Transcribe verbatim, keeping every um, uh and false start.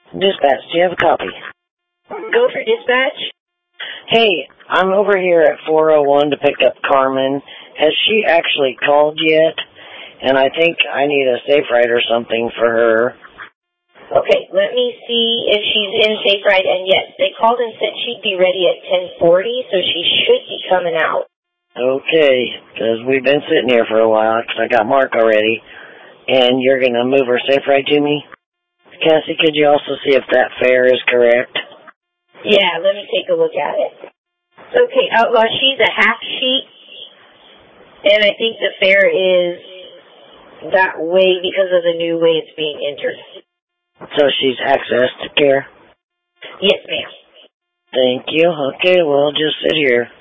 Dispatch, do you have a copy? Go for dispatch. Hey, I'm over here at four oh one to pick up Carmen. Has she actually called yet? And I think I need a safe ride or something for her. Okay, let me see if she's in safe ride. And yes, they called and said she'd be ready at ten forty, so she should be coming out. Okay, because we've been sitting here for a while because I got Mark already. And you're going to move her safe ride to me? Cassie, could you also see if that fare is correct? Yeah, let me take a look at it. Okay, Outlaw, she's a half sheet. And I think the fare is that way because of the new way it's being entered. So she's access to care? Yes, ma'am. Thank you. Okay, well, just sit here.